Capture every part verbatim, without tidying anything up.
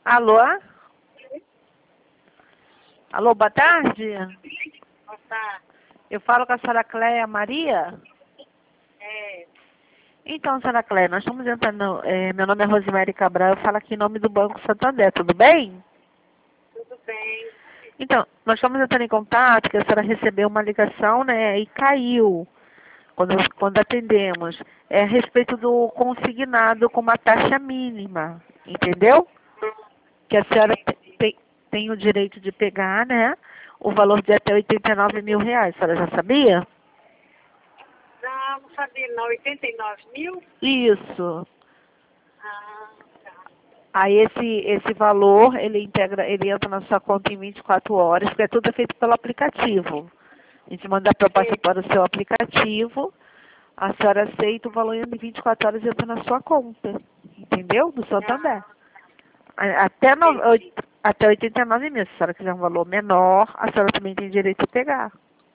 Alô? Alô, boa tarde. Boa tarde. Eu falo com a senhora Cléia Maria? É, Então, senhora Cléia, nós estamos entrando, é, meu nome é Rosemary Cabral, eu falo aqui em nome do Banco Santander, tudo bem? tudo bem. Então, nós estamos entrando em contato, que a senhora recebeu uma ligação, né, e caiu quando, quando atendemos. É a respeito do consignado com uma taxa mínima, entendeu? Que a senhora te- tem, tem o direito de pegar, né, o valor de até oitenta e nove mil reais. A senhora já sabia? Não, não sabia não. oitenta e nove mil? Isso. Ah, tá. Aí esse, esse valor, ele integra, ele entra na sua conta em vinte e quatro horas, porque tudo é feito pelo aplicativo. A gente manda a proposta É, para o seu aplicativo, a senhora aceita, o valor em vinte e quatro horas entra na sua conta. Entendeu? Do Santander. ah, A- Até, no, entendi. oit- até oitenta e nove mil. Se a senhora quiser um valor menor, a senhora também tem direito a pegar.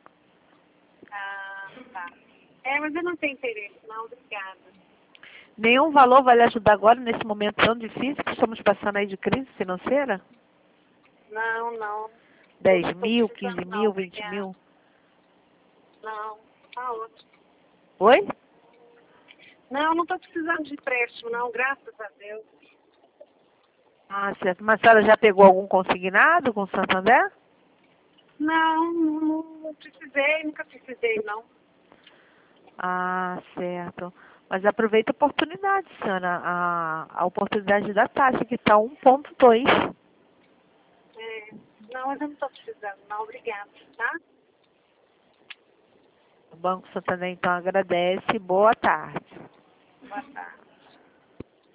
Ah, tá. É, mas eu não tenho interesse, não. Obrigada. Nenhum valor vai lhe ajudar agora, nesse momento tão difícil que estamos passando aí de crise financeira? Não, não. Eu dez não estou mil, quinze precisando, não. mil, vinte Obrigada. mil? Não, tá ótimo. Oi? Não, não estou precisando de empréstimo, não. Graças a Deus. Ah, certo. Mas a senhora já pegou algum consignado com o Santander? Não, não, não precisei. Nunca precisei, não. Ah, certo. Mas aproveita a oportunidade, senhora. A, a oportunidade da taxa, que está um ponto dois. É, não, mas eu não estou precisando, não. Obrigada, tá? O Banco Santander, então, agradece. Boa tarde. Boa tarde.